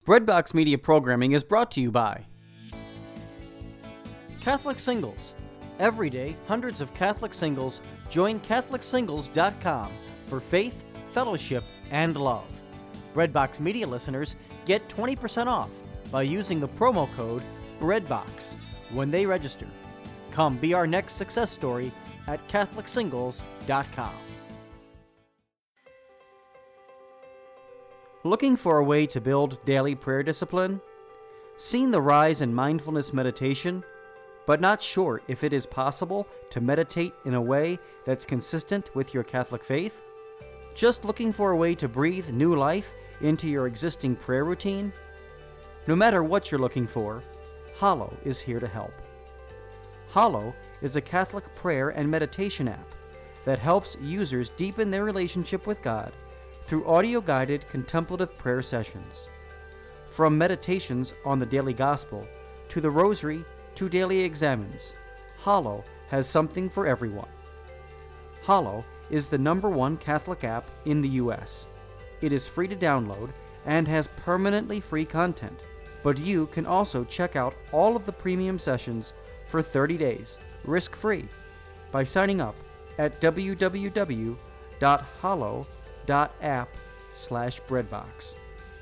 Breadbox Media programming is brought to you by Catholic Singles. Every day, hundreds of Catholic singles join CatholicSingles.com for faith, fellowship, and love. Breadbox Media listeners get 20% off by using the promo code BREADBOX when they register. Come be our next success story at CatholicSingles.com. Looking for a way to build daily prayer discipline? Seen the rise in mindfulness meditation, but not sure if it is possible to meditate in a way that's consistent with your Catholic faith? Just looking for a way to breathe new life into your existing prayer routine? No matter what you're looking for, Hallow is here to help. Hallow is a Catholic prayer and meditation app that helps users deepen their relationship with God through audio-guided contemplative prayer sessions. From meditations on the daily gospel to the rosary to daily examens, Hallow has something for everyone. Hallow is the #1 Catholic app in the U.S. It is free to download and has permanently free content, but you can also check out all of the premium sessions for 30 days, risk-free, by signing up at www.hallow.app/breadbox.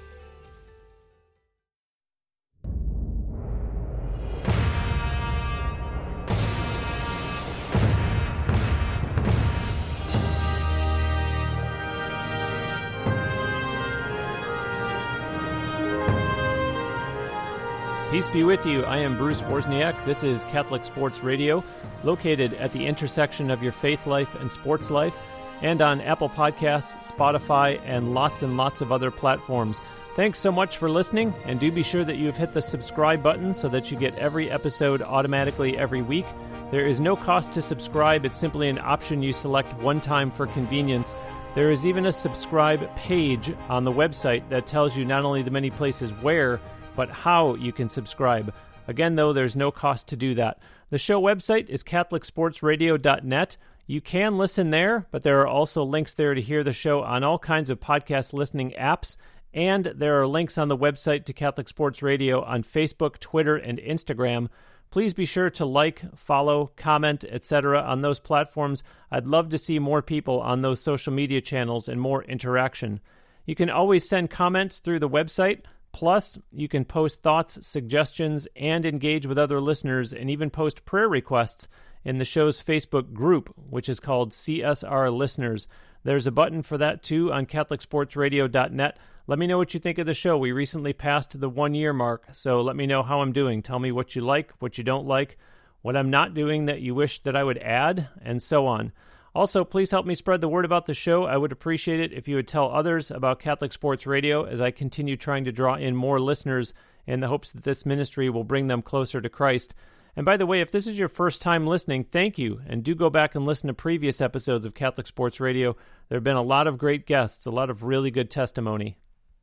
Peace be with you. I am Bruce Wozniak. This is Catholic Sports Radio, located at the intersection of your faith life and sports life, and on Apple Podcasts, Spotify, and lots of other platforms. Thanks so much for listening, and do be sure that you've hit the subscribe button so that you get every episode automatically every week. There is no cost to subscribe. It's simply an option you select one time for convenience. There is even a subscribe page on the website that tells you not only the many places where, but how you can subscribe. Again, though, there's no cost to do that. The show website is CatholicSportsRadio.net. You can listen there, but there are also links there to hear the show on all kinds of podcast listening apps, and there are links on the website to Catholic Sports Radio on Facebook, Twitter, and Instagram. Please be sure to like, follow, comment, etc. on those platforms. I'd love to see more people on those social media channels and more interaction. You can always send comments through the website. Plus, you can post thoughts, suggestions, and engage with other listeners, and even post prayer requests in the show's Facebook group, which is called CSR Listeners. There's a button for that, too, on CatholicSportsRadio.net. Let me know what you think of the show. We recently passed the 1-year mark, so let me know how I'm doing. Tell me what you like, what you don't like, what I'm not doing that you wish that I would add, and so on. Also, please help me spread the word about the show. I would appreciate it if you would tell others about Catholic Sports Radio as I continue trying to draw in more listeners in the hopes that this ministry will bring them closer to Christ. And by the way, if this is your first time listening, thank you, and do go back and listen to previous episodes of Catholic Sports Radio. There have been a lot of great guests, a lot of really good testimony.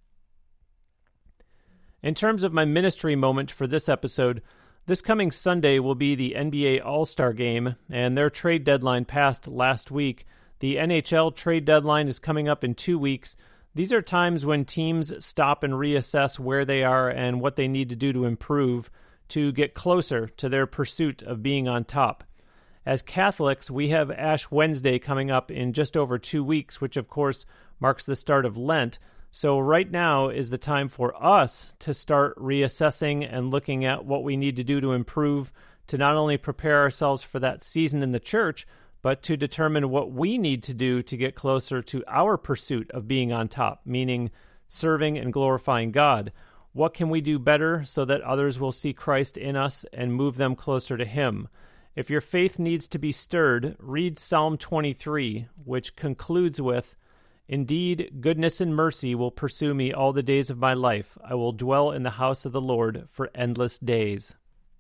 In terms of my ministry moment for this episode, this coming Sunday will be the NBA All-Star Game, and their trade deadline passed last week. The NHL trade deadline is coming up in 2 weeks. These are times when teams stop and reassess where they are and what they need to do to improve to get closer to their pursuit of being on top. As Catholics, we have Ash Wednesday coming up in just over 2 weeks, which of course marks the start of Lent. So right now is the time for us to start reassessing and looking at what we need to do to improve, to not only prepare ourselves for that season in the church, but to determine what we need to do to get closer to our pursuit of being on top, meaning serving and glorifying God. What can we do better so that others will see Christ in us and move them closer to Him? If your faith needs to be stirred, read Psalm 23, which concludes with, "Indeed, goodness and mercy will pursue me all the days of my life. I will dwell in the house of the Lord for endless days."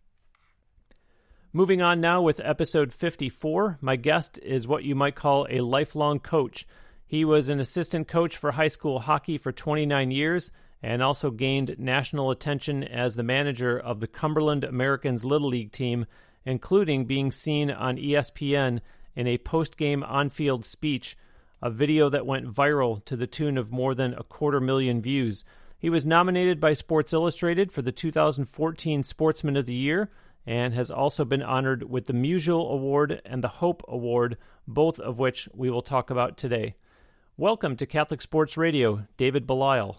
Moving on now with episode 54, my guest is what you might call a lifelong coach. He was an assistant coach for high school hockey for 29 years and also gained national attention as the manager of the Cumberland Americans Little League team, including being seen on ESPN in a post-game on-field speech, a video that went viral to the tune of more than 250,000 views. He was nominated by Sports Illustrated for the 2014 Sportsman of the Year and has also been honored with the Musial Award and the Hope Award, both of which we will talk about today. Welcome to Catholic Sports Radio, David Belisle.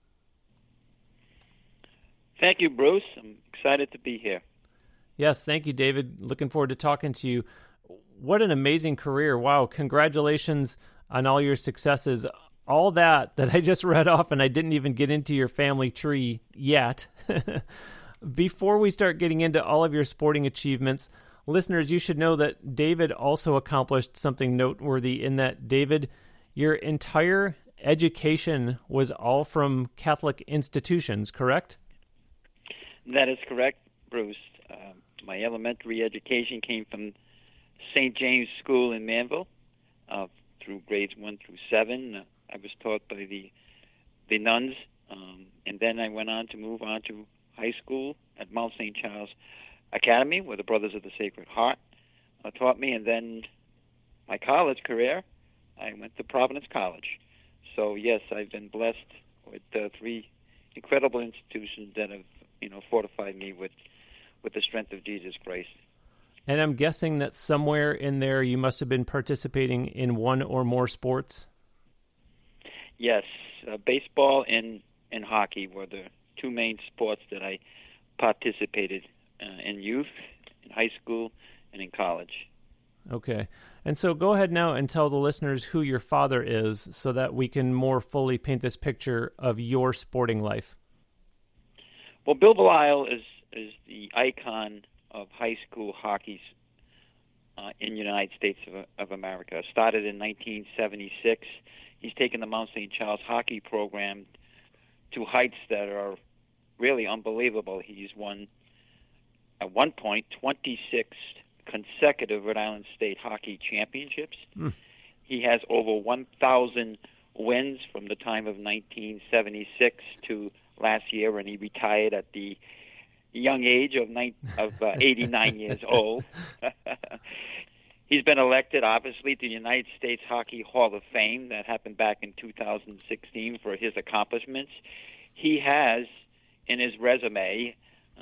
Thank you, Bruce. I'm excited to be here. Yes, thank you, David. Looking forward to talking to you. What an amazing career. Wow, congratulations on all your successes. All that I just read off, and I didn't even get into your family tree yet. Before we start getting into all of your sporting achievements, listeners, you should know that David also accomplished something noteworthy in that, David, your entire education was all from Catholic institutions, correct? That is correct, Bruce. My elementary education came from St. James School in Manville through grades 1 through 7. I was taught by the nuns, and then I went on to move on to high school at Mount St. Charles Academy, where the Brothers of the Sacred Heart taught me, and then my college career, I went to Providence College. So yes, I've been blessed with 3 incredible institutions that have, fortified me with the strength of Jesus Christ. And I'm guessing that somewhere in there you must have been participating in one or more sports? Yes, baseball and hockey were the 2 main sports that I participated in youth, in high school, and in college. Okay. And so go ahead now and tell the listeners who your father is so that we can more fully paint this picture of your sporting life. Well, Bill Belisle is the icon of high school hockey in the United States of America. Started in 1976. He's taken the Mount St. Charles hockey program to heights that are really unbelievable. He's won, at one point, 26 consecutive Rhode Island State hockey championships. He has over 1,000 wins from the time of 1976 to last year, when he retired at the young age of 89 years old. He's been elected, obviously, to the United States Hockey Hall of Fame. That happened back in 2016 for his accomplishments. He has, in his resume,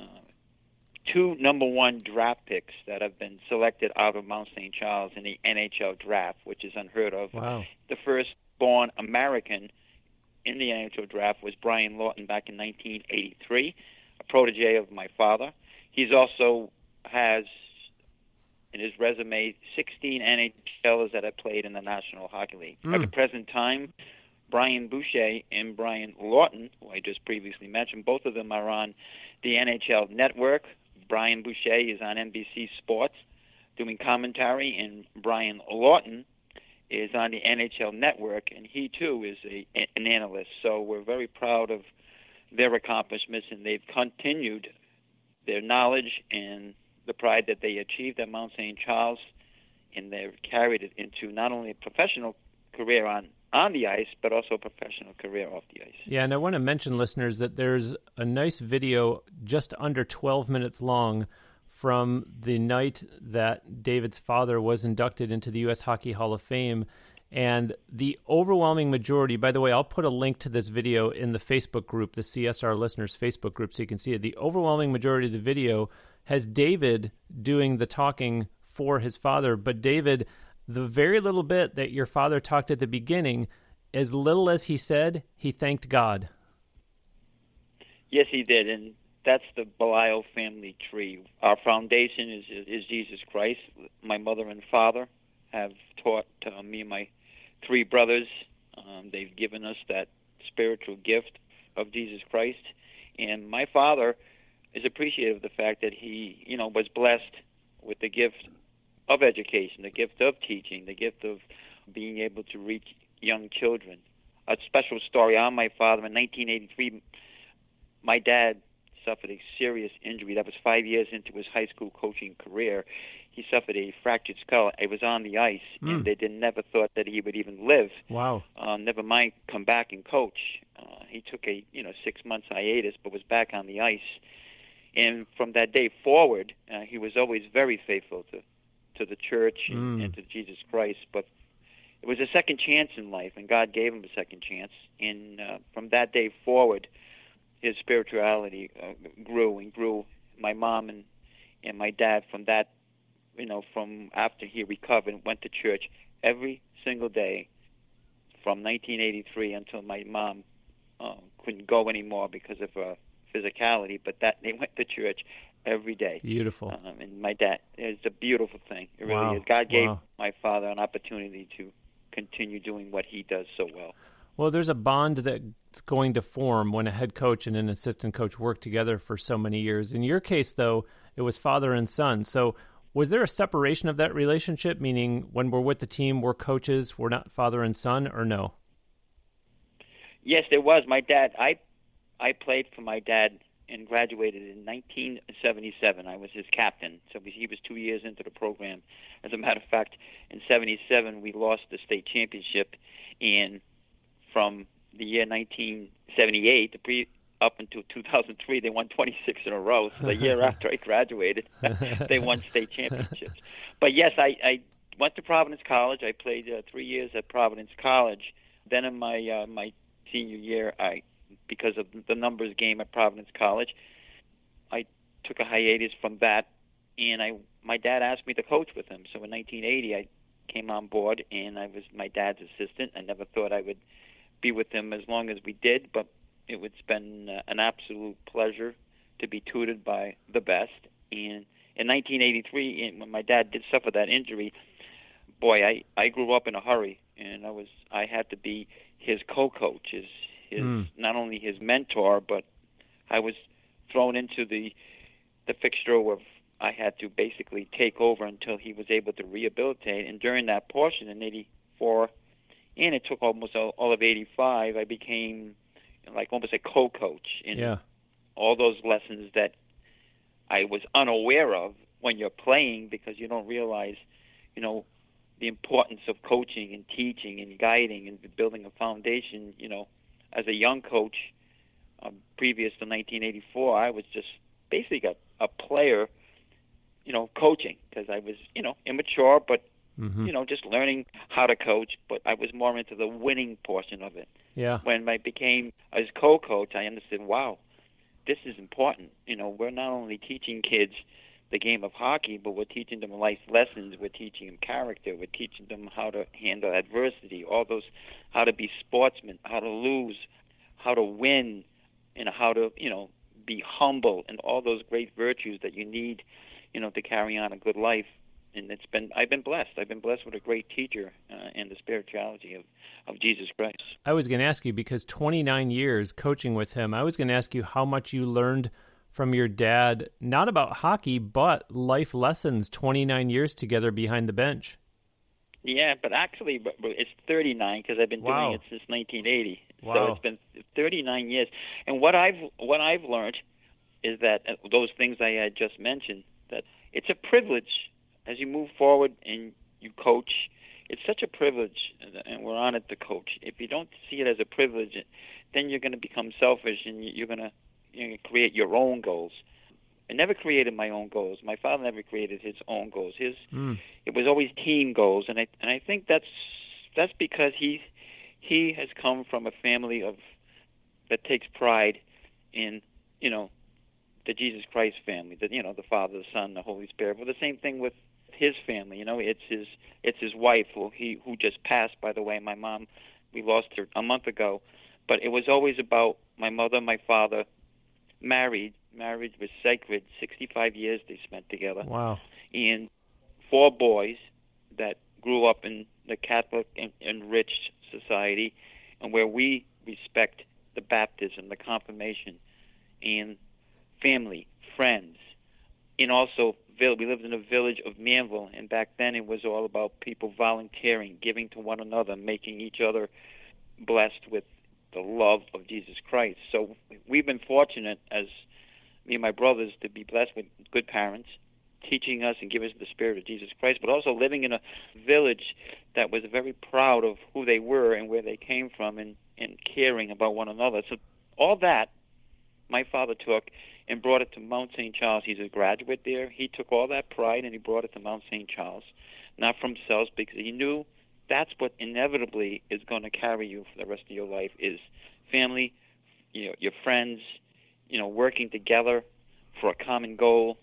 2 number 1 draft picks that have been selected out of Mount St. Charles in the NHL draft, which is unheard of. Wow. The first-born American in the NHL draft was Brian Lawton back in 1983, a protege of my father. He's also has in his resume 16 NHLers that have played in the National Hockey League. At the present time, Brian Boucher and Brian Lawton, who I just previously mentioned, both of them are on the NHL Network. Brian Boucher is on NBC Sports doing commentary, and Brian Lawton is on the NHL Network, and he, too, is an analyst. So we're very proud of their accomplishments, and they've continued their knowledge and the pride that they achieved at Mount St. Charles, and they've carried it into not only a professional career on the ice, but also a professional career off the ice. Yeah, and I want to mention, listeners, that there's a nice video just under 12 minutes long from the night that David's father was inducted into the U.S. Hockey Hall of Fame. And the overwhelming majority, by the way, I'll put a link to this video in the Facebook group, the CSR Listeners Facebook group, so you can see it. The overwhelming majority of the video has David doing the talking for his father. But David, the very little bit that your father talked at the beginning, as little as he said, he thanked God. Yes, he did, and that's the Belisle family tree. Our foundation is Jesus Christ. My mother and father have taught me and my 3 brothers. They've given us that spiritual gift of Jesus Christ. And my father is appreciative of the fact that he, was blessed with the gift of education, the gift of teaching, the gift of being able to reach young children. A special story on my father: in 1983, my dad suffered a serious injury. That was 5 years into his high school coaching career. He suffered a fractured skull. It was on the ice, and they never thought that he would even live. Wow. Never mind come back and coach. He took a 6 months hiatus, but was back on the ice. And from that day forward, he was always very faithful to the church and to Jesus Christ. But it was a second chance in life, and God gave him a second chance. And from that day forward, his spirituality grew and grew. My mom and my dad from that, from after he recovered, went to church every single day from 1983 until my mom couldn't go anymore because of her physicality. But that they went to church every day. Beautiful. And my dad, it's a beautiful thing. It really Wow. is. God gave Wow. my father an opportunity to continue doing what he does so well. Well, there's a bond that's going to form when a head coach and an assistant coach work together for so many years. In your case, though, it was father and son. So was there a separation of that relationship, meaning when we're with the team, we're coaches, we're not father and son, or no? Yes, there was. My dad, I played for my dad and graduated in 1977. I was his captain, so he was 2 years into the program. As a matter of fact, in 77, we lost the state championship, and from the year 1978 up until 2003, they won 26 in a row. So the year after I graduated, they won state championships. But yes, I went to Providence College. I played 3 years at Providence College. Then in my senior year, because of the numbers game at Providence College, I took a hiatus from that, and my dad asked me to coach with him. So in 1980, I came on board, and I was my dad's assistant. I never thought I would be with him as long as we did, but it's been an absolute pleasure to be tutored by the best. And in 1983, when my dad did suffer that injury, boy, I grew up in a hurry, and I had to be his co-coach, his not only his mentor, but I was thrown into the fixture of I had to basically take over until he was able to rehabilitate. And during that portion in 84, and it took almost all of 85, I became like almost a co-coach in all those lessons that I was unaware of when you're playing, because you don't realize, the importance of coaching and teaching and guiding and building a foundation. As a young coach, previous to 1984, I was just basically a player, coaching, because I was, immature, but just learning how to coach, but I was more into the winning portion of it. Yeah. When I became as co-coach, I understood, wow, this is important. We're not only teaching kids the game of hockey, but we're teaching them life lessons. We're teaching them character. We're teaching them how to handle adversity, all those, how to be sportsmen, how to lose, how to win, and how to, be humble, and all those great virtues that you need, to carry on a good life. And I've been blessed. I've been blessed with a great teacher and the spirituality of Jesus Christ. I was going to ask you, because 29 years coaching with him, I was going to ask you how much you learned from your dad, not about hockey, but life lessons, 29 years together behind the bench. Yeah, but actually it's 39, because I've been doing it since 1980. Wow. So it's been 39 years. And what I've learned is that those things I had just mentioned, that it's a privilege as you move forward and you coach. It's such a privilege, and we're honored to coach. If you don't see it as a privilege, then you're going to become selfish, and you're going to create your own goals. I never created my own goals. My father never created his own goals. It was always team goals, and I think that's because he has come from a family that takes pride in the Jesus Christ family, the Father, the Son, the Holy Spirit. Well, the same thing with his family. It's his wife who just passed, by the way. My mom, we lost her a month ago, but it was always about my mother, my father, married. Marriage was sacred. 65 years they spent together. Wow. And 4 boys that grew up in the Catholic enriched society, and where we respect the baptism, the confirmation, and family, friends. And also, we lived in a village of Manville, and back then it was all about people volunteering, giving to one another, making each other blessed with the love of Jesus Christ. So we've been fortunate, as me and my brothers, to be blessed with good parents, teaching us and giving us the spirit of Jesus Christ, but also living in a village that was very proud of who they were and where they came from, and caring about one another. So all that my father took and brought it to Mount St. Charles. He's a graduate there. He took all that pride and he brought it to Mount St. Charles, not from himself, because he knew that's what inevitably is going to carry you for the rest of your life, is family, your friends, working together for a common goal,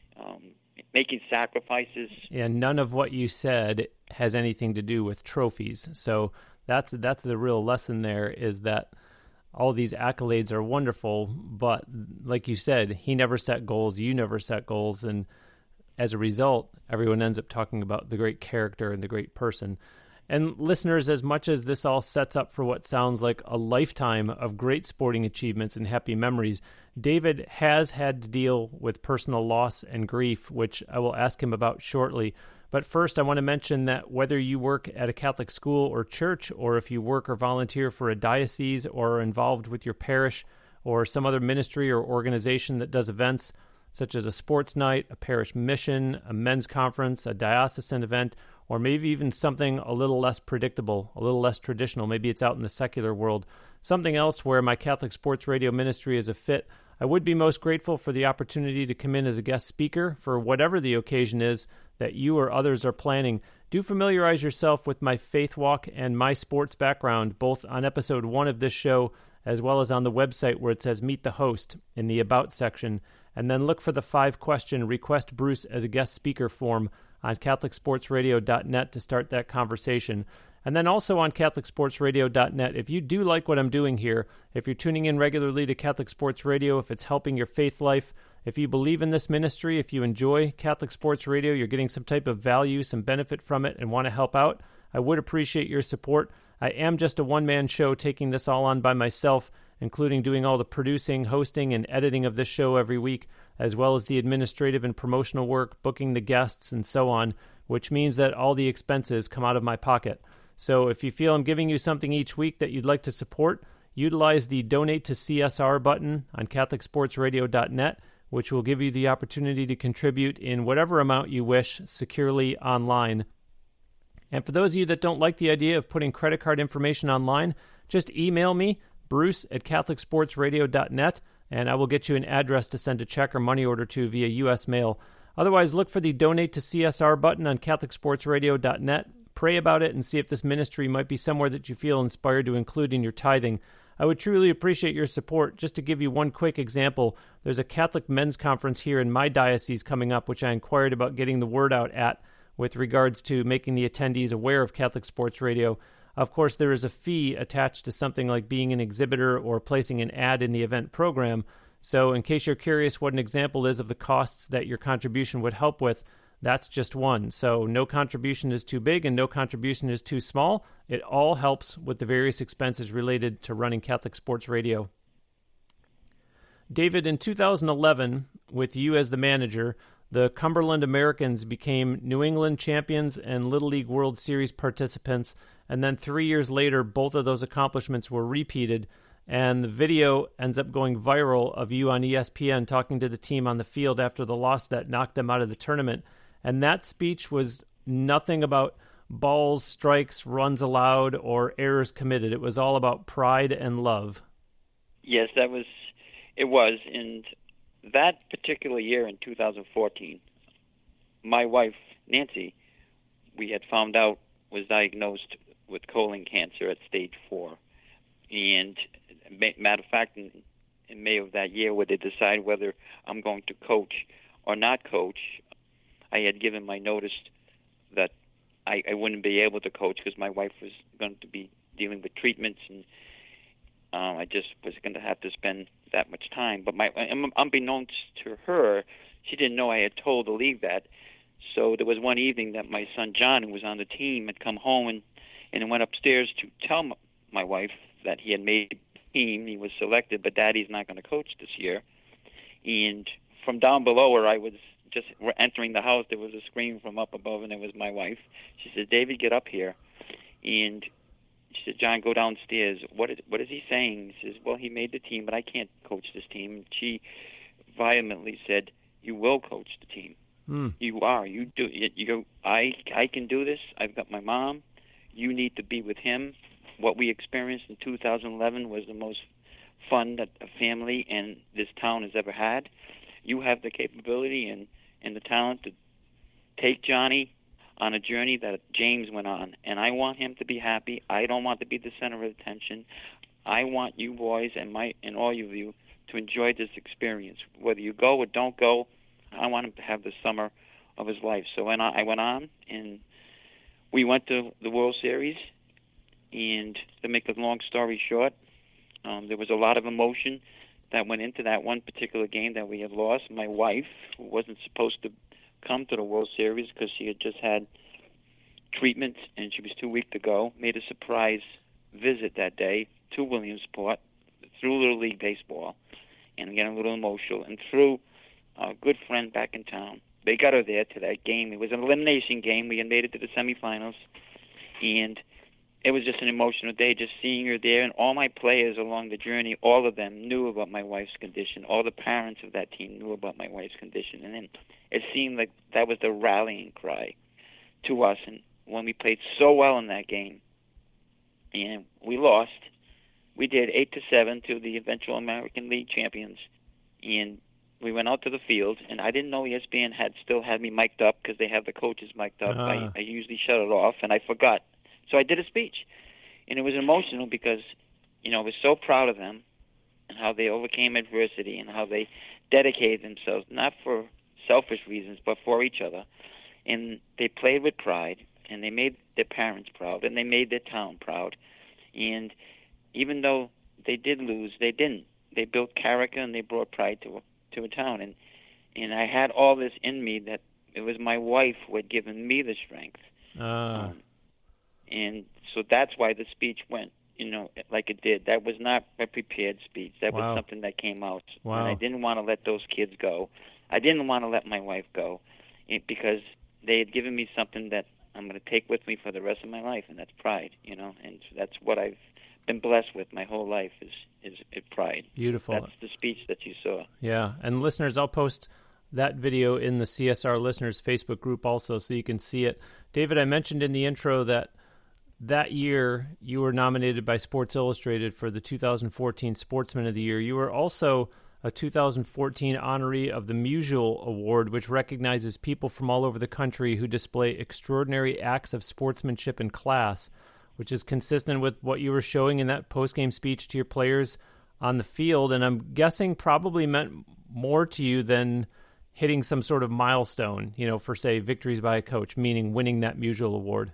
making sacrifices. And none of what you said has anything to do with trophies. So that's the real lesson there, is that all these accolades are wonderful, but like you said, he never set goals, you never set goals, and as a result, everyone ends up talking about the great character and the great person. And listeners, as much as this all sets up for what sounds like a lifetime of great sporting achievements and happy memories, David has had to deal with personal loss and grief, which I will ask him about shortly. But first, I want to mention that whether you work at a Catholic school or church, or if you work or volunteer for a diocese or are involved with your parish or some other ministry or organization that does events such as a sports night, a parish mission, a men's conference, a diocesan event, or maybe even something a little less predictable, a little less traditional. Maybe it's out in the secular world. Something else where my Catholic Sports Radio ministry is a fit. I would be most grateful for the opportunity to come in as a guest speaker for whatever the occasion is that you or others are planning. Do familiarize yourself with my faith walk and my sports background, both on episode 1 of this show, as well as on the website where it says Meet the Host in the About section. And then look for the 5-question Request Bruce as a Guest Speaker form on CatholicSportsRadio.net to start that conversation. And then also on CatholicSportsRadio.net, if you do like what I'm doing here, if you're tuning in regularly to Catholic Sports Radio, if it's helping your faith life, if you believe in this ministry, if you enjoy Catholic Sports Radio, you're getting some type of value, some benefit from it, and want to help out, I would appreciate your support. I am just a one-man show taking this all on by myself, including doing all the producing, hosting, and editing of this show every week, as well as the administrative and promotional work, booking the guests, and so on, which means that all the expenses come out of my pocket. So if you feel I'm giving you something each week that you'd like to support, utilize the Donate to CSR button on CatholicSportsRadio.net, which will give you the opportunity to contribute in whatever amount you wish securely online. And for those of you that don't like the idea of putting credit card information online, just email me, bruce@CatholicSportsRadio.net, and I will get you an address to send a check or money order to via U.S. mail. Otherwise, look for the Donate to CSR button on CatholicSportsRadio.net. Pray about it and see if this ministry might be somewhere that you feel inspired to include in your tithing. I would truly appreciate your support. Just to give you one quick example, there's a Catholic men's conference here in my diocese coming up, which I inquired about getting the word out at with regards to making the attendees aware of Catholic Sports Radio. Of course, there is a fee attached to something like being an exhibitor or placing an ad in the event program. So in case you're curious what an example is of the costs that your contribution would help with, that's just one. So no contribution is too big and no contribution is too small. It all helps with the various expenses related to running Catholic Sports Radio. David, in 2011, with you as the manager, the Cumberland Americans became New England champions and Little League World Series participants. And then 3 years later, both of those accomplishments were repeated. And the video ends up going viral of you on ESPN talking to the team on the field after the loss that knocked them out of the tournament. And that speech was nothing about balls, strikes, runs allowed, or errors committed. It was all about pride and love. Yes, it was. And that particular year in 2014, my wife, Nancy, we had found out was diagnosed with colon cancer at stage 4. And matter of fact, in May of that year, where they decide whether I'm going to coach or not coach, I had given my notice that I wouldn't be able to coach because my wife was going to be dealing with treatments, and I just was going to have to spend that much time. But unbeknownst to her, she didn't know I had told to leave that. So there was one evening that my son John, who was on the team, had come home and went upstairs to tell my wife that he had made the team, he was selected, but Daddy's not going to coach this year. And from down below where I was just entering the house, there was a scream from up above, and it was my wife. She said, "David, get up here." And she said, "John, go downstairs. What is he saying?" He says, "Well, he made the team, but I can't coach this team." And she vehemently said, "You will coach the team. You are. You do. I can do this. I've got my mom. You need to be with him." What we experienced in 2011 was the most fun that a family and this town has ever had. You have the capability and the talent to take Johnny on a journey that James went on, and I want him to be happy. I don't want to be the center of attention. I want you boys and all of you to enjoy this experience. Whether you go or don't go, I want him to have the summer of his life. So I went on, and we went to the World Series. And to make a long story short, there was a lot of emotion that went into that one particular game that we had lost. My wife, who wasn't supposed to come to the World Series because she had just had treatment and she was too weak to go, made a surprise visit that day to Williamsport through Little League Baseball, and I'm getting a little emotional, and through a good friend back in town. They got her there to that game. It was an elimination game. We had made it to the semifinals, and it was just an emotional day just seeing her there, and all my players along the journey, all of them knew about my wife's condition. All the parents of that team knew about my wife's condition, and then it seemed like that was the rallying cry to us. And when we played so well in that game, and we lost, we did 8-7 to the eventual American League champions, and we went out to the field, and I didn't know ESPN still had me mic'd up because they have the coaches mic'd up. I usually shut it off, and I forgot. So I did a speech, and it was emotional because, I was so proud of them and how they overcame adversity and how they dedicated themselves, not for selfish reasons, but for each other. And they played with pride, and they made their parents proud, and they made their town proud. And even though they did lose, they didn't. They built character, and they brought pride to a town. And I had all this in me that it was my wife who had given me the strength. And so that's why the speech went, like it did. That was not a prepared speech. That was something that came out. Wow. And I didn't want to let those kids go. I didn't want to let my wife go because they had given me something that I'm going to take with me for the rest of my life, and that's pride, And so that's what I've been blessed with my whole life is pride. Beautiful. That's the speech that you saw. Yeah, and listeners, I'll post that video in the CSR Listeners Facebook group also so you can see it. David, I mentioned in the intro that year you were nominated by Sports Illustrated for the 2014 Sportsman of the Year. You were also a 2014 honoree of the Musial Award, which recognizes people from all over the country who display extraordinary acts of sportsmanship and class, which is consistent with what you were showing in that post-game speech to your players on the field, and I'm guessing probably meant more to you than hitting some sort of milestone, for, say, victories by a coach, meaning winning that Musial Award.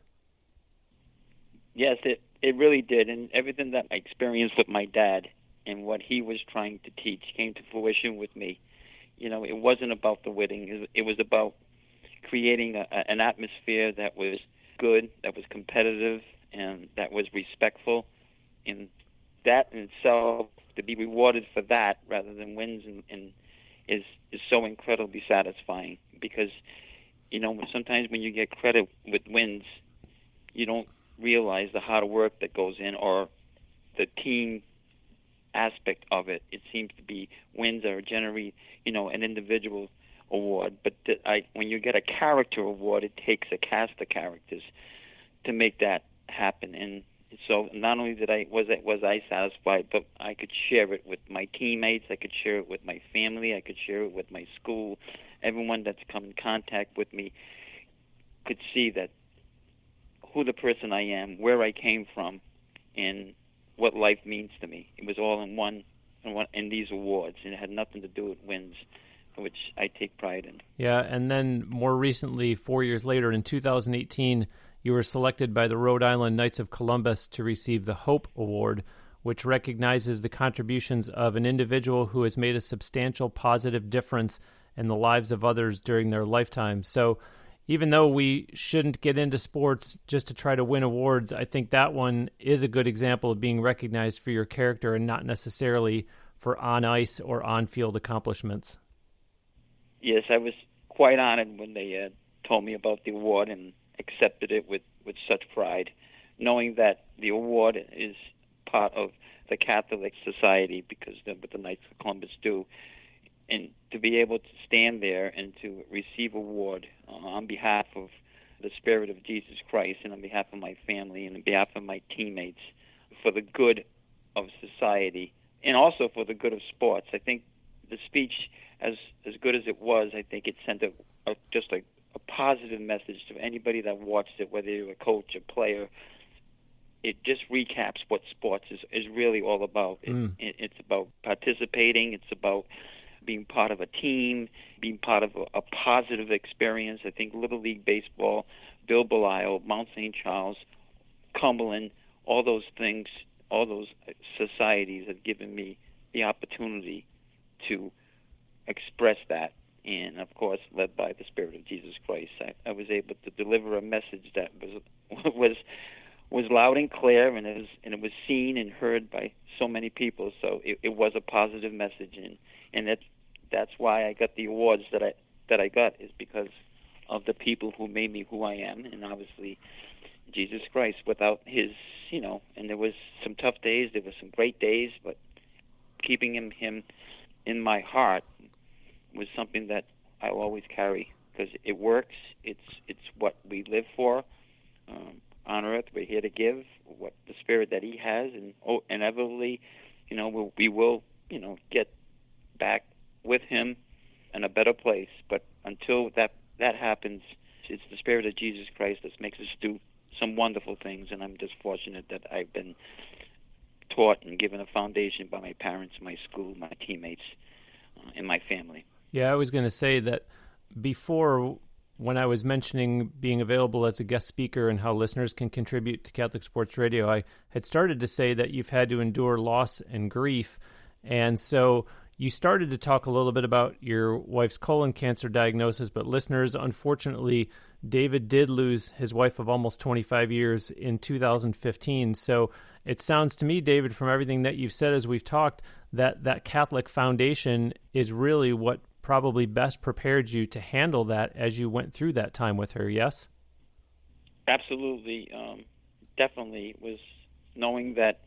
Yes, it really did, and everything that I experienced with my dad and what he was trying to teach came to fruition with me. It wasn't about the winning. It was about creating an atmosphere that was good, that was competitive, and that was respectful. And that in itself, to be rewarded for that rather than wins and is so incredibly satisfying because, sometimes when you get credit with wins, you don't realize the hard work that goes in or the team aspect of it. It seems to be wins are generally, an individual award. But when you get a character award, it takes a cast of characters to make that happen. And so not only was I satisfied, but I could share it with my teammates. I could share it with my family. I could share it with my school. Everyone that's come in contact with me could see that who the person I am, where I came from, and what life means to me. It was all in these awards, and it had nothing to do with wins, which I take pride in. Yeah, and then more recently, 4 years later, in 2018, you were selected by the Rhode Island Knights of Columbus to receive the Hope Award, which recognizes the contributions of an individual who has made a substantial positive difference in the lives of others during their lifetime. So even though we shouldn't get into sports just to try to win awards, I think that one is a good example of being recognized for your character and not necessarily for on-ice or on-field accomplishments. Yes, I was quite honored when they told me about the award and accepted it with such pride, knowing that the award is part of the Catholic Society because that's what the Knights of Columbus do. And to be able to stand there and to receive award on behalf of the Spirit of Jesus Christ and on behalf of my family and on behalf of my teammates for the good of society and also for the good of sports. I think the speech, as good as it was, I think it sent just a positive message to anybody that watched it, whether you're a coach, a player, it just recaps what sports is really all about. It's about participating. It's about being part of a team, being part of a positive experience. I think Little League Baseball, Bill Belial, Mount St. Charles, Cumberland, all those things, all those societies have given me the opportunity to express that. And, of course, led by the Spirit of Jesus Christ, I was able to deliver a message that was loud and clear, and it was seen and heard by so many people. So it was a positive message, and that's why I got the awards that I got, is because of the people who made me who I am, and obviously Jesus Christ. Without his, and there was some tough days, there were some great days, but keeping him in my heart was something that I'll always carry, because it works. It's what we live for. On earth, we're here to give what the Spirit that he has, and inevitably, we will, get back with him in a better place. But until that happens, it's the Spirit of Jesus Christ that makes us do some wonderful things, and I'm just fortunate that I've been taught and given a foundation by my parents, my school, my teammates, and my family. Yeah, I was going to say that before, when I was mentioning being available as a guest speaker and how listeners can contribute to Catholic Sports Radio, I had started to say that you've had to endure loss and grief. And so you started to talk a little bit about your wife's colon cancer diagnosis, but listeners, unfortunately, David did lose his wife of almost 25 years in 2015. So it sounds to me, David, from everything that you've said as we've talked, that Catholic foundation is really what probably best prepared you to handle that as you went through that time with her, yes? Absolutely. Definitely was knowing that,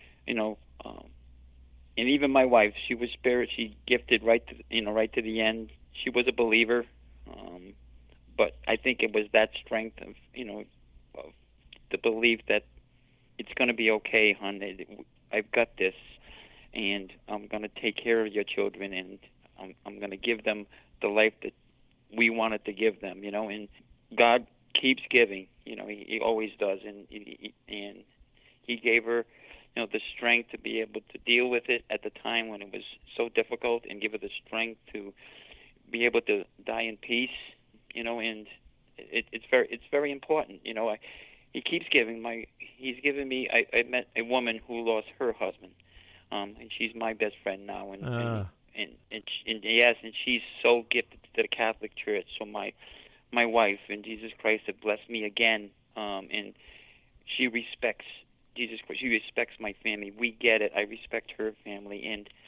and even my wife, she was she gifted right to the end. She was a believer, but I think it was that strength of the belief that it's going to be okay, hon. I've got this, and I'm going to take care of your children, and I'm going to give them the life that we wanted to give them, and God keeps giving, he always does, and he gave her, the strength to be able to deal with it at the time when it was so difficult, and give her the strength to be able to die in peace, and it's very important, he keeps giving. He's given me. I met a woman who lost her husband, and she's my best friend now, and yes, and she's so gifted to the Catholic Church. So my wife and Jesus Christ have blessed me again, and she respects Jesus Christ. She respects my family. We get it. I respect her family,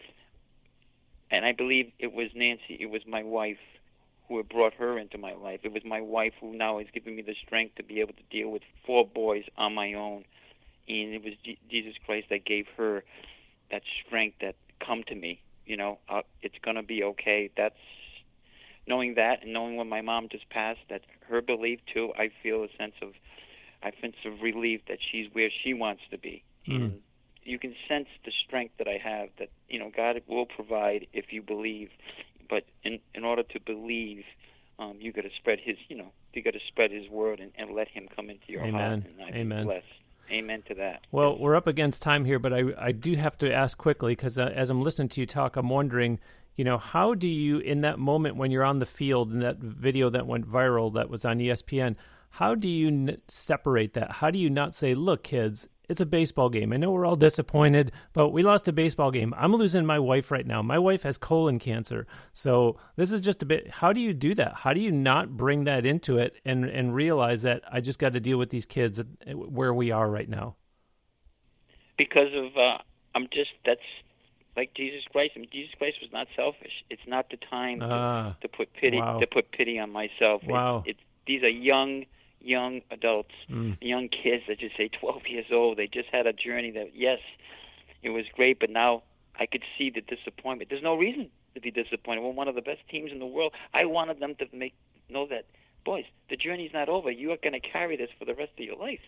and I believe it was Nancy. It was my wife who had brought her into my life. It was my wife who now has given me the strength to be able to deal with 4 boys on my own, and it was Jesus Christ that gave her that strength that come to me. It's going to be okay. That's knowing that, and knowing when my mom just passed, that her belief too, I feel a sense of relief that she's where she wants to be. And you can sense the strength that I have, that, God will provide if you believe. But in order to believe, you got to spread his, you got to spread his word and let him come into your heart. And I be blessed. Amen to that. Well, yes. We're up against time here, but I do have to ask quickly, because as I'm listening to you talk, I'm wondering, how do you, in that moment when you're on the field, in that video that went viral that was on ESPN, how do you separate that? How do you not say, look, kids, it's a baseball game. I know we're all disappointed, but we lost a baseball game. I'm losing my wife right now. My wife has colon cancer. So this is just a bit, how do you do that? How do you not bring that into it and realize that I just got to deal with these kids where we are right now? Because of, that's like Jesus Christ. I mean, Jesus Christ was not selfish. It's not the time to put pity, to put pity on myself. Wow. These are young adults, young kids that just say 12 years old. They just had a journey that, yes, it was great, but now I could see the disappointment. There's no reason to be disappointed. We're one of the best teams in the world. I wanted them to know that, boys, the journey's not over. You are going to carry this for the rest of your life.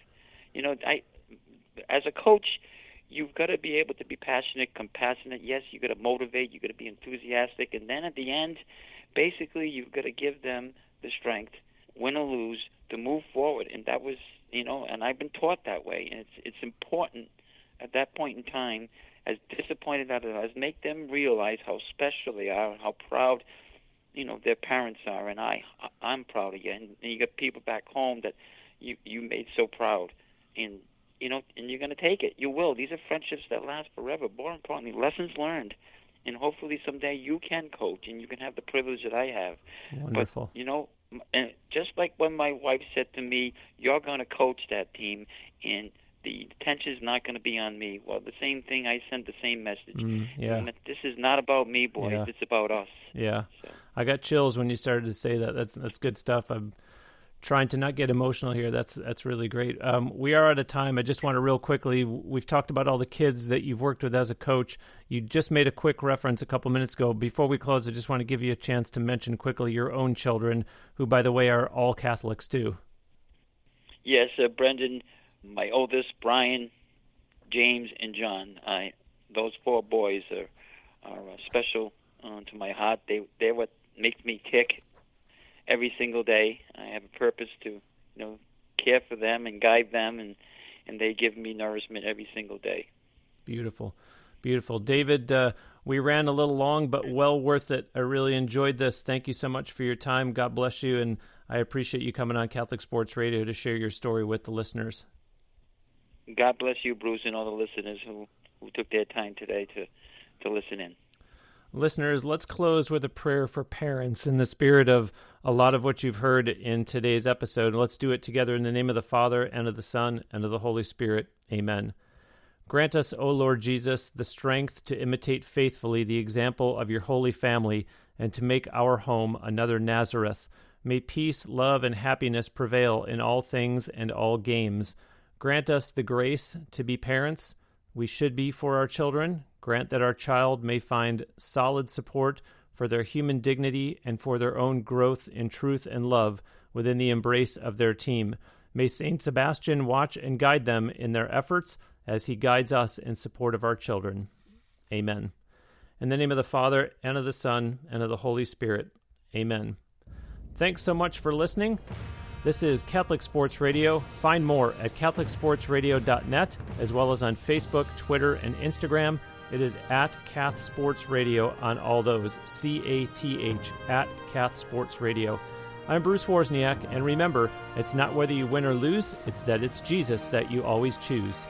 As a coach, you've got to be able to be passionate, compassionate. Yes, you've got to motivate. You've got to be enthusiastic. And then at the end, basically, you've got to give them the strength, win or lose, to move forward. And that was and I've been taught that way. And it's important at that point in time, as disappointed as it is, make them realize how special they are and how proud, their parents are. And I'm proud of you. And you got people back home that you made so proud. And, and you're going to take it. You will. These are friendships that last forever. More importantly, lessons learned. And hopefully someday you can coach and you can have the privilege that I have. Wonderful. But, and just like when my wife said to me, you're going to coach that team and the attention's not going to be on me. Well, the same thing, I sent the same message. This is not about me, boys. Yeah. It's about us. Yeah. So. I got chills when you started to say that. That's good stuff. I'm trying to not get emotional here. That's really great. We are out of time. I just want to real quickly, we've talked about all the kids that you've worked with as a coach. You just made a quick reference a couple minutes ago. Before we close, I just want to give you a chance to mention quickly your own children, who, by the way, are all Catholics too. Yes, Brendan, my oldest, Brian, James, and John. Those 4 boys are special to my heart. They're what makes me tick every single day. I have a purpose to, care for them and guide them, and they give me nourishment every single day. Beautiful. Beautiful. David, we ran a little long, but well worth it. I really enjoyed this. Thank you so much for your time. God bless you, and I appreciate you coming on Catholic Sports Radio to share your story with the listeners. God bless you, Bruce, and all the listeners who took their time today to listen in. Listeners, let's close with a prayer for parents in the spirit of a lot of what you've heard in today's episode. Let's do it together in the name of the Father, and of the Son, and of the Holy Spirit. Amen. Grant us, O Lord Jesus, the strength to imitate faithfully the example of your holy family and to make our home another Nazareth. May peace, love, and happiness prevail in all things and all games. Grant us the grace to be parents we should be for our children. Grant that our child may find solid support for their human dignity and for their own growth in truth and love within the embrace of their team. May Saint Sebastian watch and guide them in their efforts as he guides us in support of our children. Amen. In the name of the Father, and of the Son, and of the Holy Spirit. Amen. Thanks so much for listening. This is Catholic Sports Radio. Find more at CatholicSportsRadio.net, as well as on Facebook, Twitter, and Instagram. It is at Cath Sports Radio on all those, CATH, at Cath Sports Radio. I'm Bruce Wozniak, and remember, it's not whether you win or lose, it's that it's Jesus that you always choose.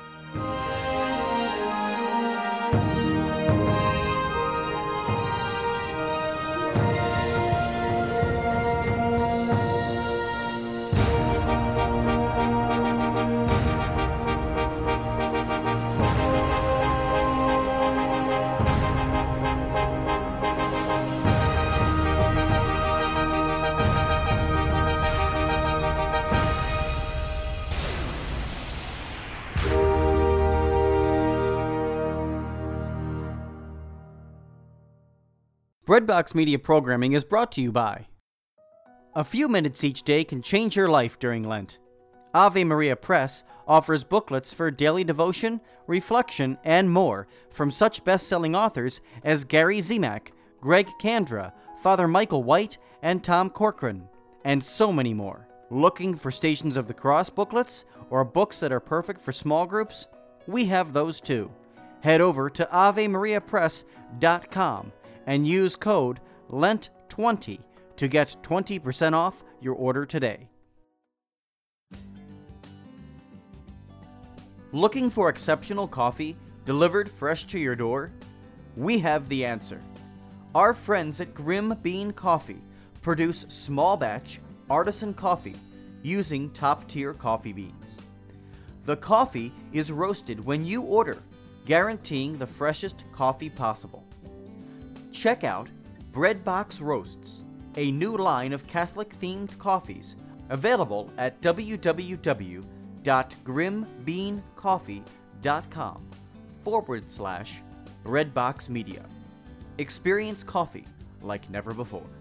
Breadbox Media programming is brought to you by. A few minutes each day can change your life during Lent. Ave Maria Press offers booklets for daily devotion, reflection, and more from such best-selling authors as Gary Zimak, Greg Kandra, Father Michael White, and Tom Corcoran, and so many more. Looking for Stations of the Cross booklets or books that are perfect for small groups? We have those too. Head over to AveMariaPress.com and use code LENT20 to get 20% off your order today. Looking for exceptional coffee delivered fresh to your door? We have the answer. Our friends at Grim Bean Coffee produce small batch artisan coffee using top-tier coffee beans. The coffee is roasted when you order, guaranteeing the freshest coffee possible. Check out Breadbox Roasts, a new line of Catholic-themed coffees available at www.grimbeancoffee.com/Breadbox Media. Experience coffee like never before.